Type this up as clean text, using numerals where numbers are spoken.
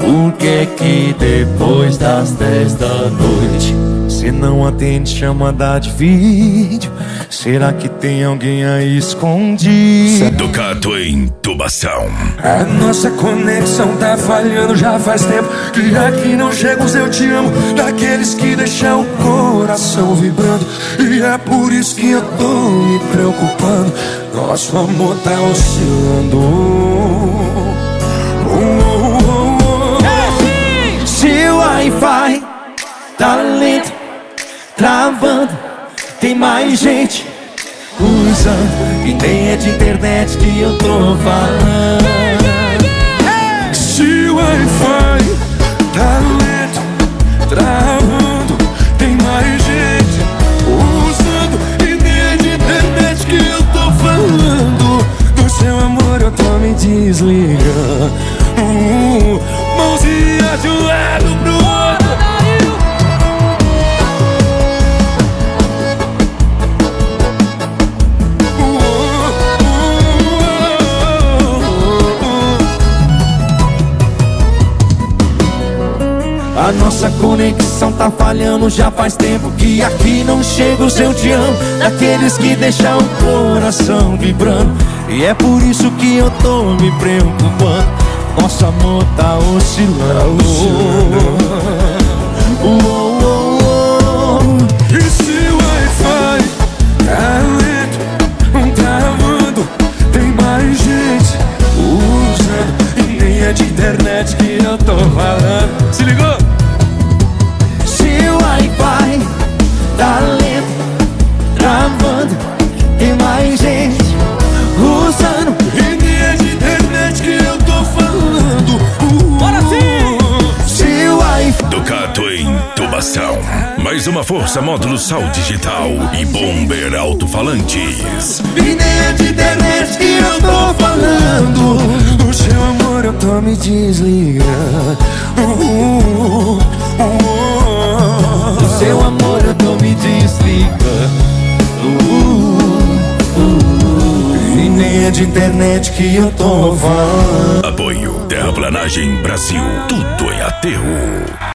Por que depois das 10 da noite cê não atende chamada de vídeo? Será que tem alguém aí escondido? Ducato em intubação. A nossa conexão tá falhando já faz tempo. Que aqui não chega os eu te amo daqueles que deixam o coração vibrando. E é por isso que eu tô me preocupando. Nosso amor tá oscilando. Se o Wi-Fi tá lento, travando, tem mais gente usando, e nem é de internet que eu tô falando. Se o Wi-Fi tá lento, travando, tem mais gente usando, e nem é de internet que eu tô falando. Do seu amor eu tô me desligando. Mãozinha de um lado pro outro. A nossa conexão tá falhando já faz tempo. Que aqui não chega o seu te amo daqueles que deixam o coração vibrando. E é por isso que eu tô me preocupando. Nosso amor tá oscilando. E se o Wi-Fi tá lento, travando, tem mais gente usando, e nem é de internet que eu tô falando. Se ligou? Se o Wi-Fi tá lento, travando, tem mais gente usando, e nem é de internet que eu tô falando. Bora sim! Se o Wi-Fi Ducato em intubação. Mais uma força módulo sal digital e bomber alto-falantes. e nem é de internet que eu tô falando. Do seu amor eu tô me desligando. Do seu amor eu tô me desligando. E nem é de internet que eu tô falando. Apoio Terraplanagem Brasil. Tudo em aterro.